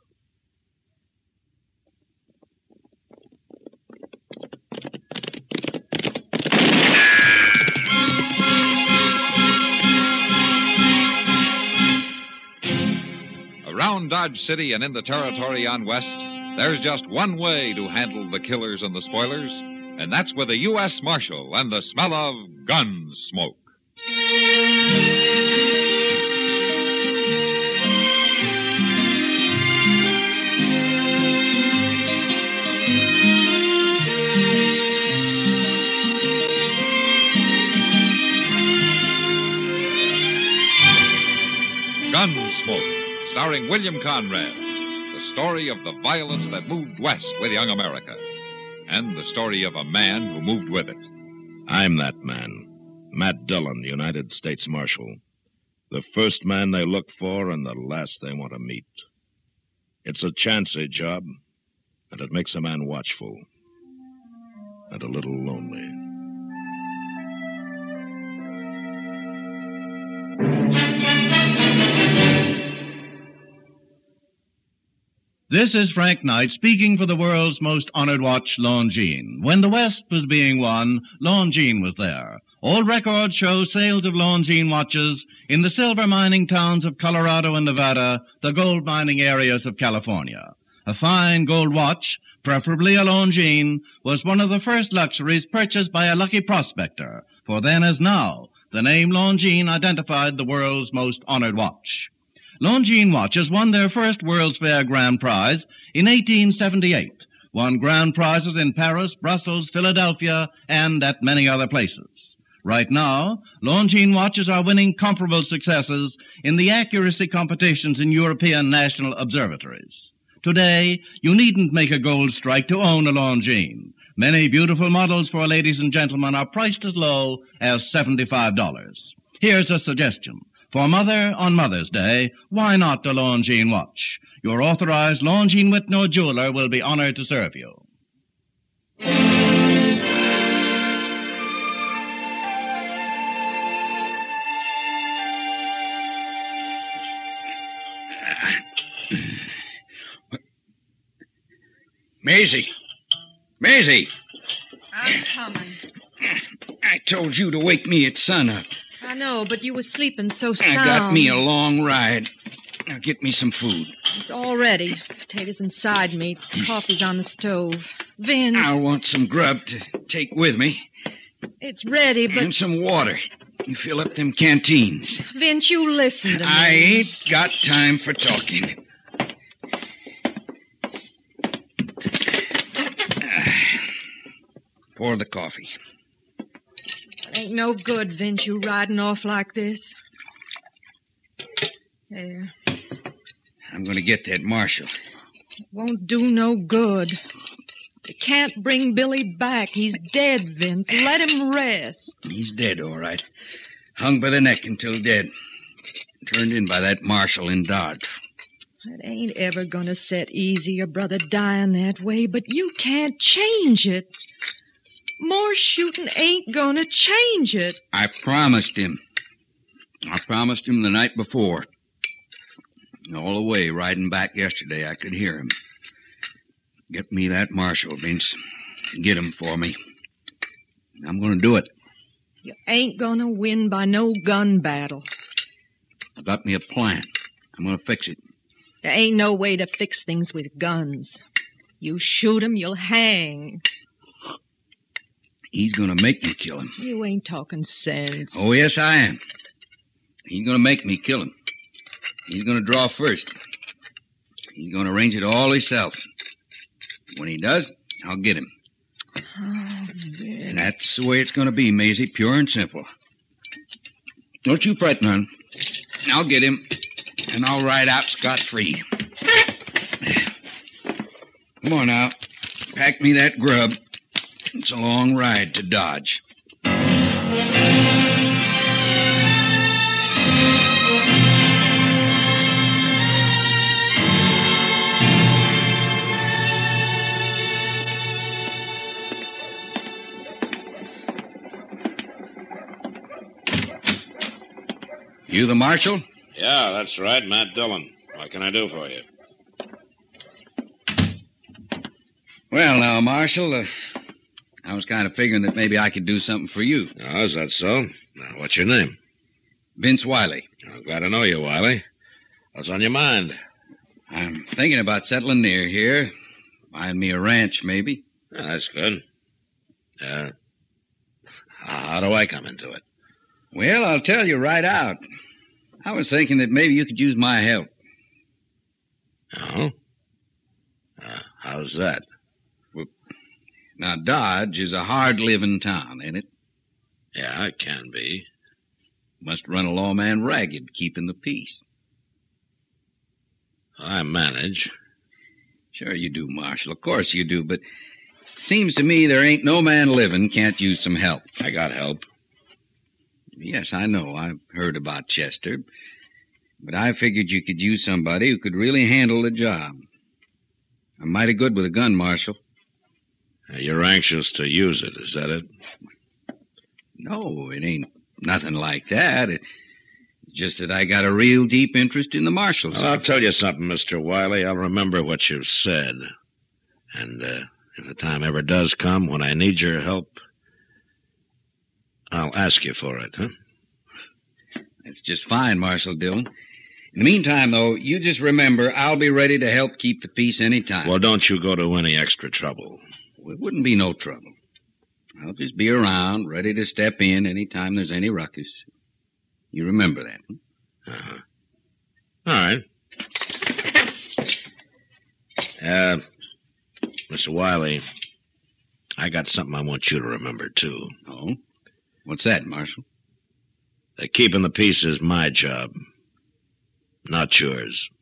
Around Dodge City and in the territory on West, there's just one way to handle the killers and the spoilers, and that's with a U.S. Marshal and the smell of gun smoke. Gunsmoke, starring William Conrad, the story of the violence that moved west with young America, and the story of a man who moved with it. I'm that man, Matt Dillon, United States Marshal. The first man they look for and the last they want to meet. It's a chancy job, and it makes a man watchful and a little lonely. This is Frank Knight speaking for the world's most honored watch, Longines. When the West was being won, Longines was there. Old records show sales of Longines watches in the silver mining towns of Colorado and Nevada, the gold mining areas of California. A fine gold watch, preferably a Longines, was one of the first luxuries purchased by a lucky prospector, for then as now, the name Longines identified the world's most honored watch. Longines watches won their first World's Fair Grand Prize in 1878, won grand prizes in Paris, Brussels, Philadelphia, and at many other places. Right now, Longines watches are winning comparable successes in the accuracy competitions in European national observatories. Today, you needn't make a gold strike to own a Longines. Many beautiful models for ladies and gentlemen are priced as low as $75. Here's a suggestion. For Mother on Mother's Day, why not a Longines watch? Your authorized Longines Whitney jeweler will be honored to serve you. Maisie! Maisie! I'm coming. I told you to wake me at sunup. I know, but you were sleeping so sound. I got me a long ride. Now get me some food. It's all ready. Potatoes and side meat. Coffee's on the stove. Vince. I'll want some grub to take with me. It's ready, but... And some water. You fill up them canteens. Vince, you listen to me. I ain't got time for talking. Pour the coffee. Ain't no good, Vince, you riding off like this. There. I'm going to get that marshal. It won't do no good. You can't bring Billy back. He's dead, Vince. Let him rest. He's dead, all right. Hung by the neck until dead. Turned in by that marshal in Dodge. It ain't ever gonna set easy, your brother dying that way, but you can't change it. More shooting ain't gonna change it. I promised him. I promised him the night before. All the way riding back yesterday, I could hear him. Get me that marshal, Vince. Get him for me. I'm going to do it. You ain't gonna win by no gun battle. I got me a plan. I'm going to fix it. There ain't no way to fix things with guns. You shoot him, you'll hang. He's going to make me kill him. You ain't talking sense. Oh, yes, I am. He's going to make me kill him. He's going to draw first. He's going to arrange it all himself. When he does, I'll get him. Oh, And that's the way it's going to be, Maisie, pure and simple. Don't you fret none. I'll get him, and I'll ride out scot-free. Come on now. Pack me that grub. It's a long ride to Dodge. You the marshal? Yeah, that's right, Matt Dillon. What can I do for you? Well, now, Marshal, I was kind of figuring that maybe I could do something for you. Oh, is that so? Now, what's your name? Vince Wiley. I'm glad to know you, Wiley. What's on your mind? I'm thinking about settling near here. Buying me a ranch, maybe. Yeah, that's good. How do I come into it? Well, I'll tell you right out. I was thinking that maybe you could use my help. Oh? How's that? Well, now, Dodge is a hard-living town, ain't it? Yeah, it can be. Must run a lawman ragged keeping the peace. I manage. Sure you do, Marshal. Of course you do, but it seems to me there ain't no man living can't use some help. I got help. Yes, I know. I've heard about Chester. But I figured you could use somebody who could really handle the job. I'm mighty good with a gun, Marshal. You're anxious to use it, is that it? No, it ain't nothing like that. It's just that I got a real deep interest in the marshals. Well, I'll tell you something, Mr. Wiley. I'll remember what you've said. And if the time ever does come when I need your help, I'll ask you for it, huh? That's just fine, Marshal Dillon. In the meantime, though, you just remember I'll be ready to help keep the peace any time. Well, don't you go to any extra trouble. Well, it wouldn't be no trouble. I'll just be around, ready to step in any time there's any ruckus. You remember that, huh? Uh-huh. All right. Mr. Wiley, I got something I want you to remember, too. Oh? What's that, Marshal? That keeping the peace is my job, not yours.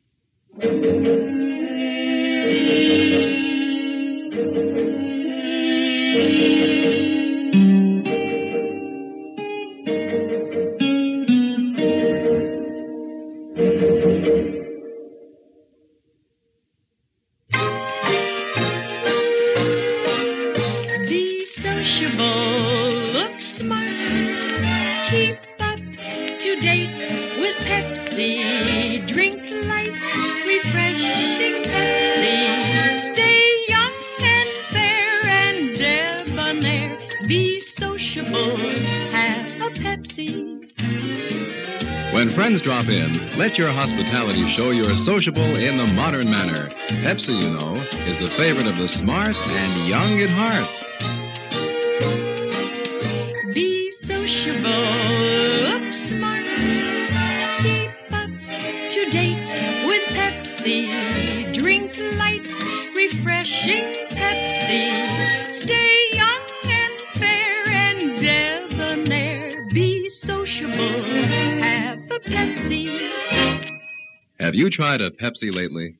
Be sociable, look smart, keep up to date with Pepsi. Drink light, refreshing Pepsi. Stay young and fair and debonair. Be sociable, have a Pepsi. When friends drop in, let your hospitality show you're sociable in the modern manner. Pepsi, you know, is the favorite of the smart and young at heart. Be sociable, look smart, keep up to date with Pepsi. Drink light, refreshing Pepsi. Stay young and fair and debonair. Be sociable, have a Pepsi. Have you tried a Pepsi lately?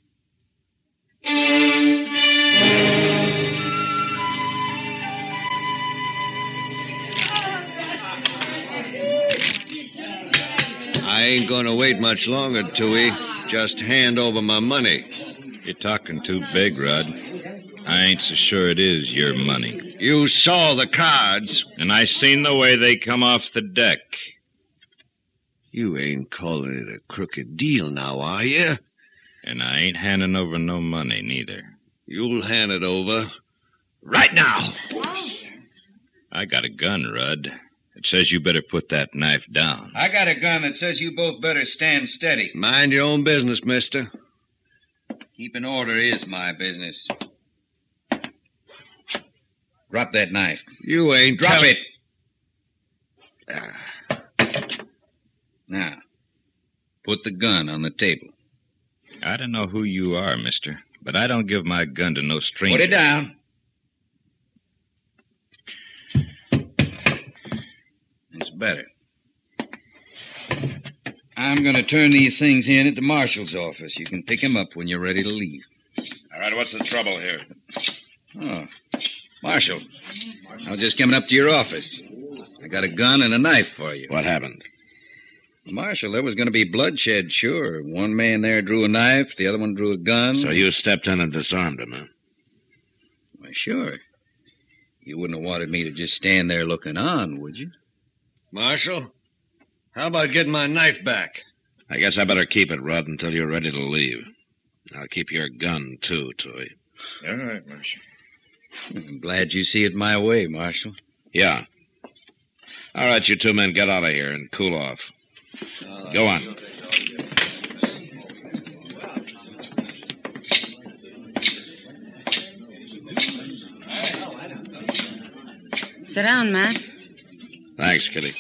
I ain't gonna wait much longer, Tooey. Just hand over my money. You're talking too big, Rod. I ain't so sure it is your money. You saw the cards. And I seen the way they come off the deck. You ain't calling it a crooked deal now, are you? And I ain't handing over no money, neither. You'll hand it over right now. I got a gun, Rudd. It says you better put that knife down. I got a gun that says you both better stand steady. Mind your own business, mister. Keeping order is my business. Drop that knife. You ain't... Drop it. Now, put the gun on the table. I don't know who you are, mister, but I don't give my gun to no stranger. Put it down. It's better. I'm going to turn these things in at the marshal's office. You can pick them up when you're ready to leave. All right, what's the trouble here? Oh, Marshal, I was just coming up to your office. I got a gun and a knife for you. What happened? Marshal, there was going to be bloodshed, sure. One man there drew a knife, the other one drew a gun. So you stepped in and disarmed him, huh? Why, sure. You wouldn't have wanted me to just stand there looking on, would you? Marshal, how about getting my knife back? I guess I better keep it, Rudd, until you're ready to leave. I'll keep your gun, too, Tui. All right, Marshal. I'm glad you see it my way, Marshal. Yeah. All right, you two men, get out of here and cool off. Go on. Sit down, Matt. Thanks, Kitty.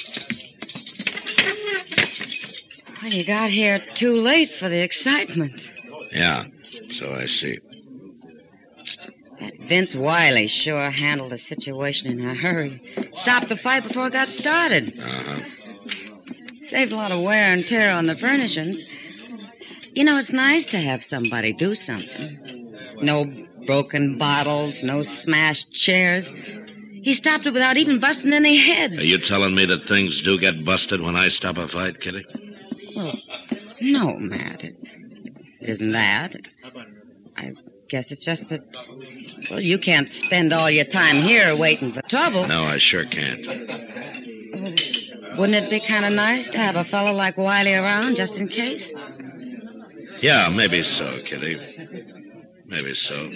Well, you got here too late for the excitement. Yeah, so I see. That Vince Wiley sure handled the situation in a hurry. Stopped the fight before it got started. Uh-huh. Saved a lot of wear and tear on the furnishings. You know, it's nice to have somebody do something. No broken bottles, no smashed chairs. He stopped it without even busting any heads. Are you telling me that things do get busted when I stop a fight, Kitty? Well, no, Matt. It isn't that. I guess it's just that, well, you can't spend all your time here waiting for trouble. No, I sure can't. Wouldn't it be kind of nice to have a fellow like Wiley around just in case? Yeah, maybe so, Kitty. Maybe so.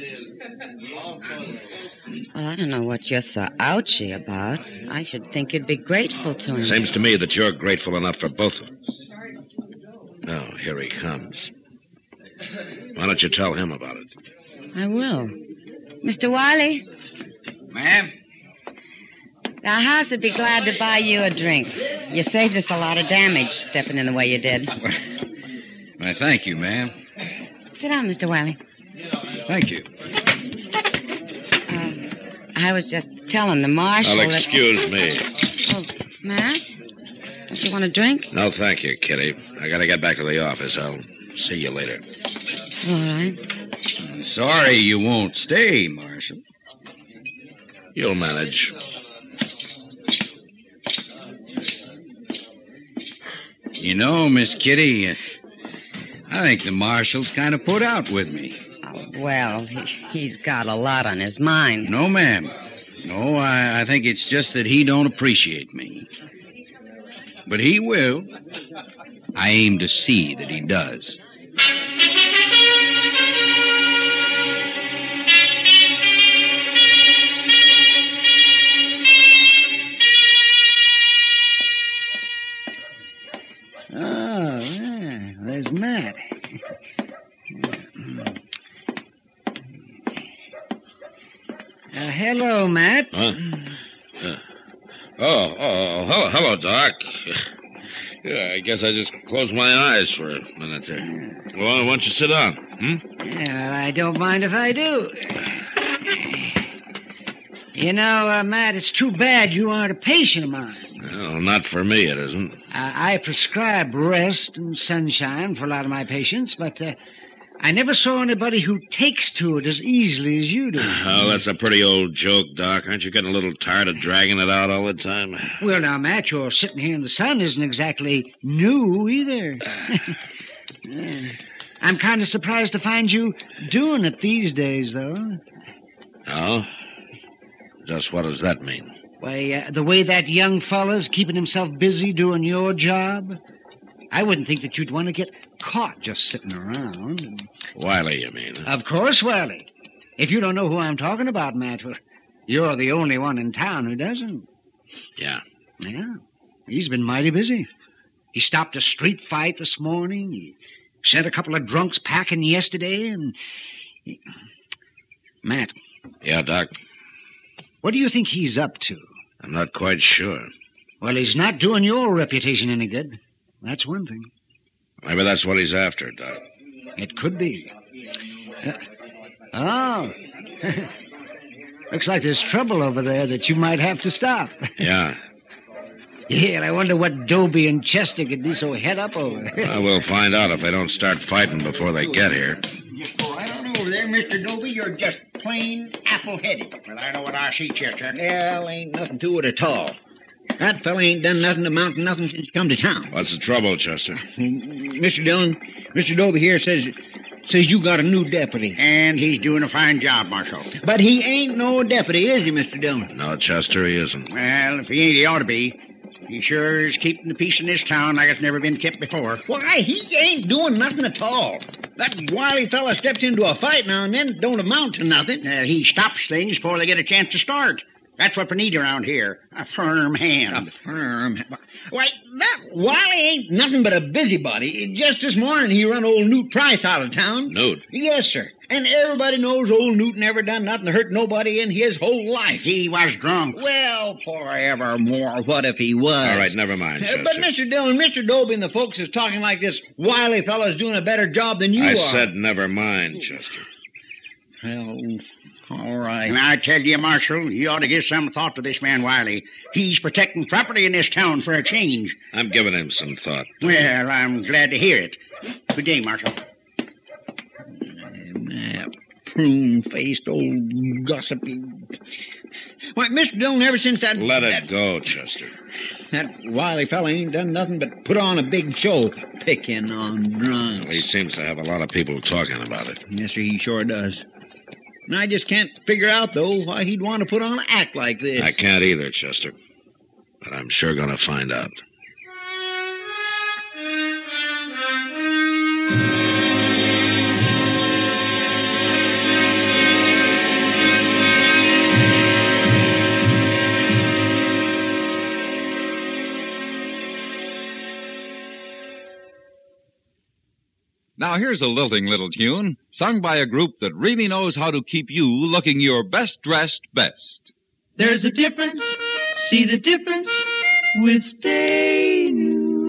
Well, I don't know what you're so ouchy about. I should think you'd be grateful to him. Seems to me that you're grateful enough for both of them. Oh, here he comes. Why don't you tell him about it? I will. Mr. Wiley? Ma'am? The house would be glad to buy you a drink. You saved us a lot of damage stepping in the way you did. Why, thank you, ma'am. Sit down, Mr. Wiley. Thank you. I was just telling the marshal Well, excuse me. Oh, Matt? Don't you want a drink? No, thank you, Kitty. I gotta get back to the office. I'll see you later. All right. I'm sorry you won't stay, Marshal. You'll manage. You know, Miss Kitty, I think the Marshal's kind of put out with me. Well, he's got a lot on his mind. No, ma'am. No, I think it's just that he don't appreciate me. But he will. I aim to see that he does. Oh, yeah. There's Matt. Hello, Matt. Huh? Hello, Doc. Yeah, I guess I just closed my eyes for a minute there. Well, why don't you sit down? Yeah, well, I don't mind if I do. You know, Matt, it's too bad you aren't a patient of mine. Well, not for me, it isn't. I prescribe rest and sunshine for a lot of my patients, but I never saw anybody who takes to it as easily as you do. Oh, that's a pretty old joke, Doc. Aren't you getting a little tired of dragging it out all the time? Well, now, Matt, your sitting here in the sun isn't exactly new either. Yeah. I'm kind of surprised to find you doing it these days, though. Oh? Just what does that mean? Why, the way that young fella's keeping himself busy doing your job, I wouldn't think that you'd want to get caught just sitting around. Wiley, you mean? Huh? Of course, Wiley. If you don't know who I'm talking about, Matt, well, you're the only one in town who doesn't. Yeah. Yeah. He's been mighty busy. He stopped a street fight this morning. He sent a couple of drunks packing yesterday, and... Matt. Yeah, Doc? What do you think he's up to? I'm not quite sure. Well, he's not doing your reputation any good. That's one thing. Maybe that's what he's after, Doc. It could be. Oh. Looks like there's trouble over there that you might have to stop. Yeah. Yeah, and I wonder what Dobie and Chester could be so head up over. Well, we'll find out if they don't start fighting before they get here. Just go right on over there, Mr. Dobie. You're just plain apple-headed. Well, I know what I see, Chester. Well, ain't nothing to it at all. That fella ain't done nothing to amount to nothing since he come to town. What's the trouble, Chester? Mr. Dillon, Mr. Dobie here says you got a new deputy. And he's doing a fine job, Marshal. But he ain't no deputy, is he, Mr. Dillon? No, Chester, he isn't. Well, if he ain't, he ought to be. He sure is keeping the peace in this town like it's never been kept before. Why, he ain't doing nothing at all. That wily fella steps into a fight now and then, don't amount to nothing. He stops things before they get a chance to start. That's what we need around here. A firm hand. A firm hand. Why, that Wiley ain't nothing but a busybody. Just this morning he run old Newt Price out of town. Newt? Yes, sir. And everybody knows old Newt never done nothing to hurt nobody in his whole life. He was drunk. Well, forevermore, what if he was? All right, never mind, Chester. But Mr. Dillon, Mr. Dobie and the folks is talking like this Wiley fellow's doing a better job than you are. I said never mind, Chester. Well, all right. And I tell you, Marshal, you ought to give some thought to this man Wiley. He's protecting property in this town for a change. I'm giving him some thought. Well, I'm glad to hear it. Good day, Marshal. Prune-faced old gossipy. Why, Mr. Dillon, ever since that... Let it go, Chester. That Wiley fella ain't done nothing but put on a big show, picking on drunks. Well, he seems to have a lot of people talking about it. Yes, sir, he sure does. And I just can't figure out, though, why he'd want to put on an act like this. I can't either, Chester. But I'm sure going to find out. Now here's a lilting little tune sung by a group that really knows how to keep you looking your best dressed best. There's a difference, see the difference with Stay New.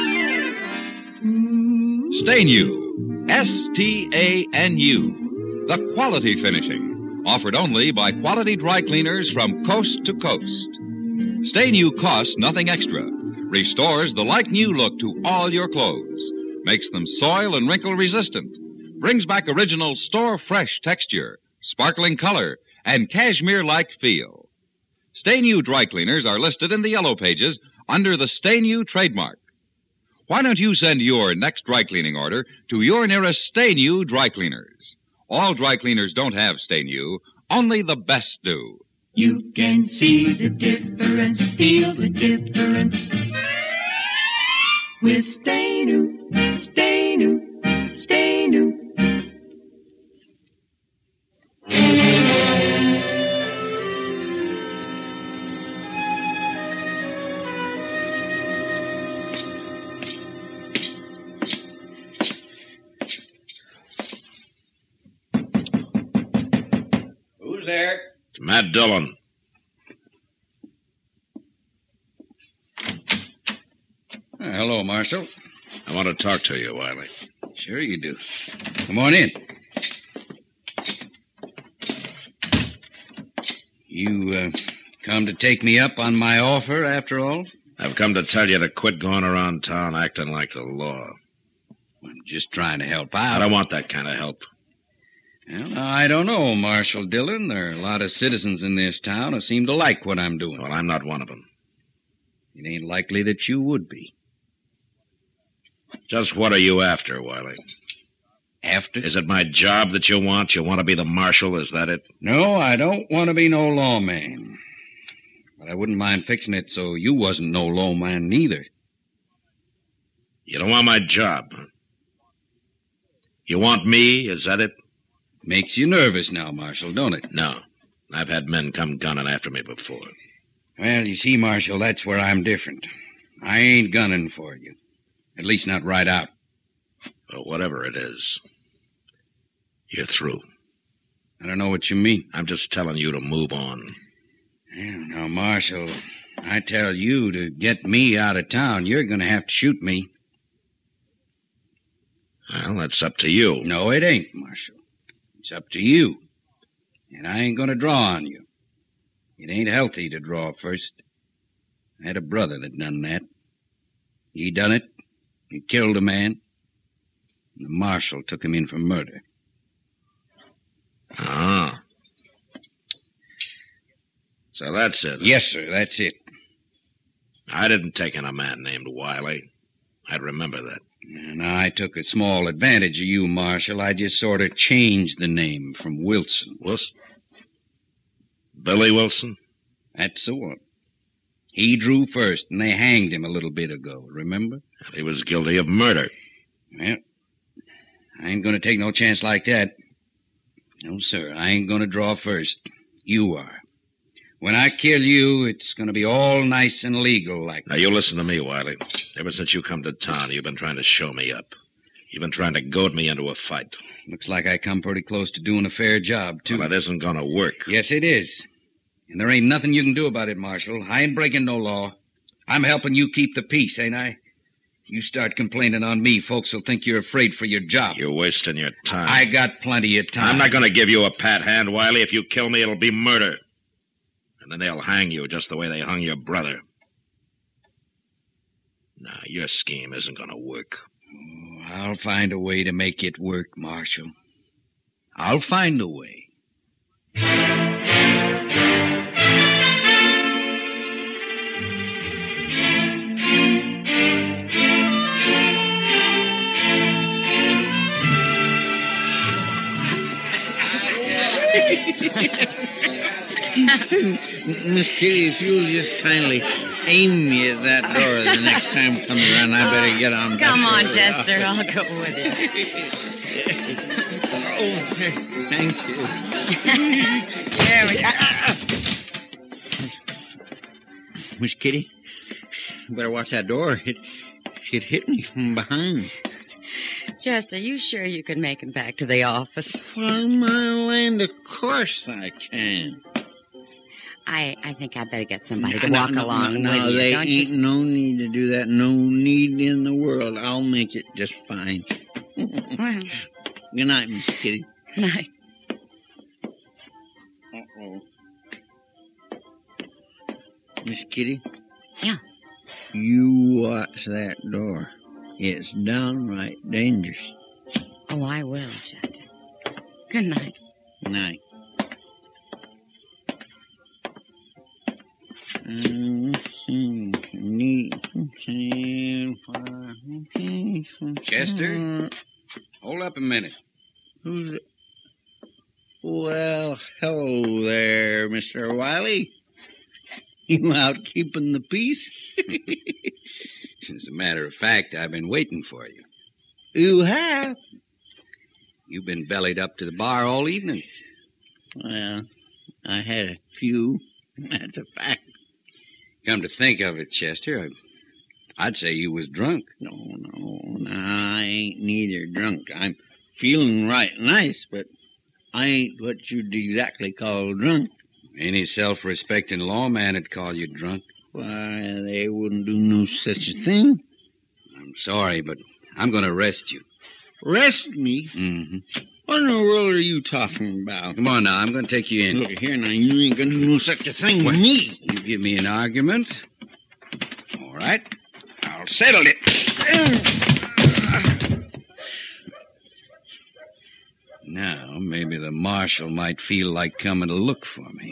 Stay New, S-T-A-N-U, the quality finishing, offered only by quality dry cleaners from coast to coast. Stay New costs nothing extra, restores the like-new look to all your clothes, makes them soil and wrinkle resistant, brings back original store-fresh texture, sparkling color, and cashmere-like feel. Stay New dry cleaners are listed in the yellow pages under the Stay New trademark. Why don't you send your next dry cleaning order to your nearest Stay New dry cleaners? All dry cleaners don't have Stay New, only the best do. You can see the difference, feel the difference with Stay New. Stay New, Stay New. Who's there? It's Matt Dillon. Hello, Marshal. I want to talk to you, Wiley. Sure you do. Come on in. You, come to take me up on my offer, after all? I've come to tell you to quit going around town acting like the law. I'm just trying to help out. I don't want that kind of help. Well, I don't know, Marshal Dillon. There are a lot of citizens in this town who seem to like what I'm doing. Well, I'm not one of them. It ain't likely that you would be. Just what are you after, Wiley? After? Is it my job that you want? You want to be the marshal? Is that it? No, I don't want to be no lawman. But I wouldn't mind fixing it so you wasn't no lawman neither. You don't want my job, huh? You want me? Is that it? Makes you nervous now, Marshal, don't it? No. I've had men come gunning after me before. Well, you see, Marshal, that's where I'm different. I ain't gunning for you. At least not right out. Well, whatever it is, you're through. I don't know what you mean. I'm just telling you to move on. Yeah, now, Marshal, I tell you to get me out of town, you're going to have to shoot me. Well, that's up to you. No, it ain't, Marshal. It's up to you. And I ain't going to draw on you. It ain't healthy to draw first. I had a brother that done that. He done it. He killed a man. And the marshal took him in for murder. Ah. So that's it. Yes, sir, that's it. I didn't take in a man named Wiley. I'd remember that. And I took a small advantage of you, Marshal. I just sort of changed the name from Wilson. Wilson? Billy Wilson? That's the one. He drew first, and they hanged him a little bit ago, remember? He was guilty of murder. Well, I ain't going to take no chance like that. No, sir, I ain't going to draw first. You are. When I kill you, it's going to be all nice and legal like that. Now, you listen to me, Wiley. Ever since you come to town, you've been trying to show me up. You've been trying to goad me into a fight. Looks like I come pretty close to doing a fair job, too. Well, it isn't going to work. Yes, it is. And there ain't nothing you can do about it, Marshal. I ain't breaking no law. I'm helping you keep the peace, ain't I? You start complaining on me, folks will think you're afraid for your job. You're wasting your time. I got plenty of time. I'm not going to give you a pat hand, Wiley. If you kill me, it'll be murder. And then they'll hang you just the way they hung your brother. Now, your scheme isn't going to work. Oh, I'll find a way to make it work, Marshal. I'll find a way. Miss Kitty, if you'll just kindly aim me at that door the next time it comes around, I better get on. Come on, Chester. I'll go with you. Oh, thank you. There we go. Miss Kitty, you better watch that door. It hit me from behind. Chester, you sure you can make it back to the office? Well, my land, of course I can. I think I'd better get somebody to walk along with you, there don't ain't you? no need to do that. No need in the world. I'll make it just fine. Well. Good night, Miss Kitty. Night. Uh-oh. Miss Kitty? Yeah? You watch that door. It's downright dangerous. Oh, I will, Chester. Good night. Night. Chester? Hold up a minute. Who's it? Well, hello there, Mr. Wiley. You out keeping the peace? As a matter of fact, I've been waiting for you. You have? You've been bellied up to the bar all evening. Well, I had a few. That's a fact. Come to think of it, Chester, I'd say you was drunk. No, I ain't neither drunk. I'm feeling right nice, but I ain't what you'd exactly call drunk. Any self-respecting lawman would call you drunk. Why, they wouldn't do no such a thing. I'm sorry, but I'm going to arrest you. Arrest me? Mm-hmm. What in the world are you talking about? Come on now, I'm going to take you in. Look here now, you ain't going to do no such a thing with me. You give me an argument. All right. I'll settle it. Now, maybe the marshal might feel like coming to look for me.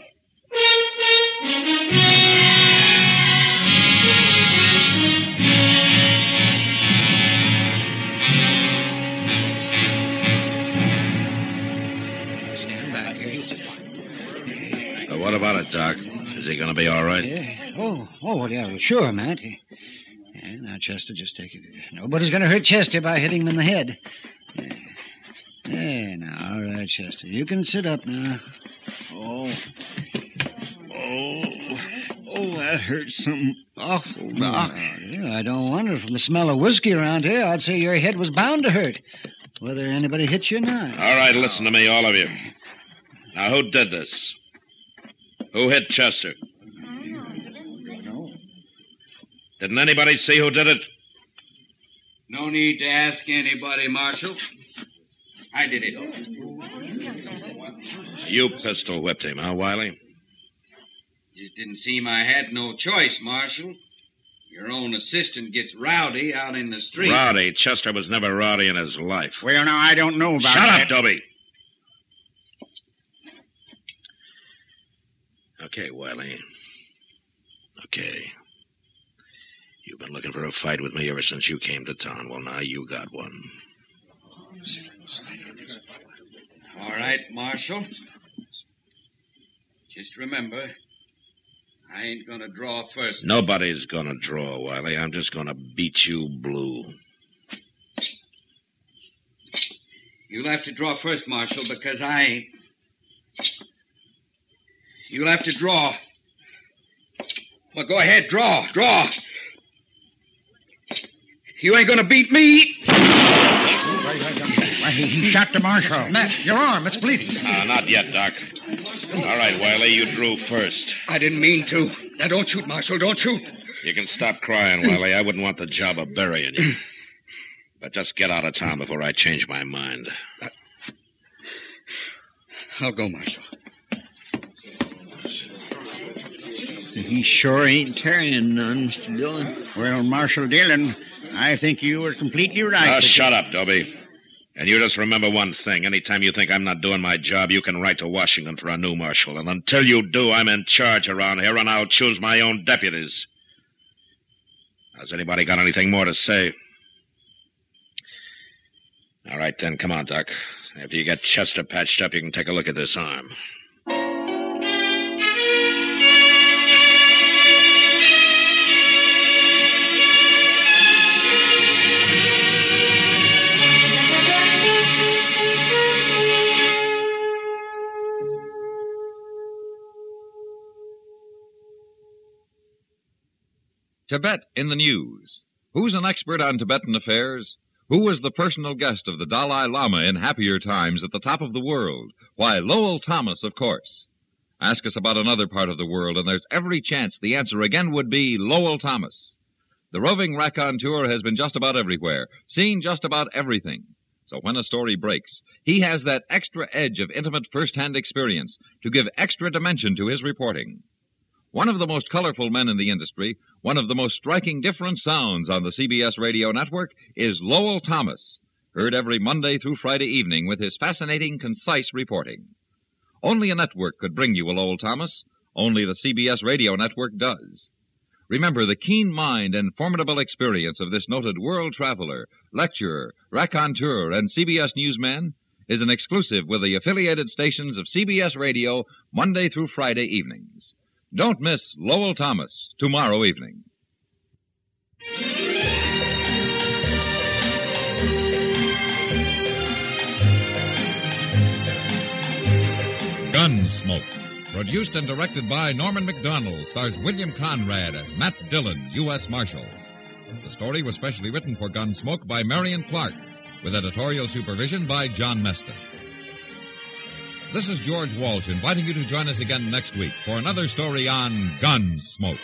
What about it, Doc? Is he going to be all right? Yeah. Oh, yeah, sure, Matt. Yeah, now, Chester, just take it. Nobody's going to hurt Chester by hitting him in the head. There, now, all right, Chester. You can sit up now. Oh, that hurts something awful, Doc. Yeah, I don't wonder. From the smell of whiskey around here, I'd say your head was bound to hurt, whether anybody hit you or not. All right, listen to me, all of you. Now, who did this? Who hit Chester? Didn't anybody see who did it? No need to ask anybody, Marshal. I did it. You pistol whipped him, huh, Wiley? Just didn't seem I had no choice, Marshal. Your own assistant gets rowdy out in the street. Rowdy? Chester was never rowdy in his life. Well, now, I don't know about Shut that. up, Dobie. Okay, Wiley. Okay. You've been looking for a fight with me ever since you came to town. Well, now you got one. All right, Marshal. Just remember, I ain't gonna draw first. Nobody's gonna draw, Wiley. I'm just gonna beat you blue. You'll have to draw first, Marshal, because I ain't. You'll have to draw. Well, go ahead, draw. You ain't gonna beat me. He shot the marshal. Matt, your arm, it's bleeding. Not yet, Doc. All right, Wiley, you drew first. I didn't mean to. Now, don't shoot, Marshal, don't shoot. You can stop crying, Wiley. I wouldn't want the job of burying you. But just get out of town before I change my mind. I'll go, Marshal. He sure ain't carrying none, Mr. Dillon. Well, Marshal Dillon, I think you were completely right. Shut up, Dobie. And you just remember one thing. Anytime you think I'm not doing my job, you can write to Washington for a new marshal. And until you do, I'm in charge around here, and I'll choose my own deputies. Has anybody got anything more to say? All right, then. Come on, Doc. If you get Chester patched up, you can take a look at this arm. Tibet in the news. Who's an expert on Tibetan affairs? Who was the personal guest of the Dalai Lama in happier times at the top of the world? Why, Lowell Thomas, of course. Ask us about another part of the world, and there's every chance the answer again would be Lowell Thomas. The roving raconteur has been just about everywhere, seen just about everything. So when a story breaks, he has that extra edge of intimate first-hand experience to give extra dimension to his reporting. One of the most colorful men in the industry, one of the most striking different sounds on the CBS radio network is Lowell Thomas, heard every Monday through Friday evening with his fascinating, concise reporting. Only a network could bring you a Lowell Thomas. Only the CBS radio network does. Remember, the keen mind and formidable experience of this noted world traveler, lecturer, raconteur, and CBS newsman is an exclusive with the affiliated stations of CBS radio Monday through Friday evenings. Don't miss Lowell Thomas tomorrow evening. Gunsmoke, produced and directed by Norman McDonald, stars William Conrad as Matt Dillon, U.S. Marshal. The story was specially written for Gunsmoke by Marion Clark, with editorial supervision by John Meston. This is George Walsh inviting you to join us again next week for another story on Gunsmoke.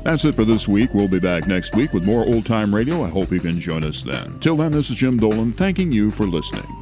That's it for this week. We'll be back next week with more Old Time Radio. I hope you can join us then. Till then, this is Jim Dolan thanking you for listening.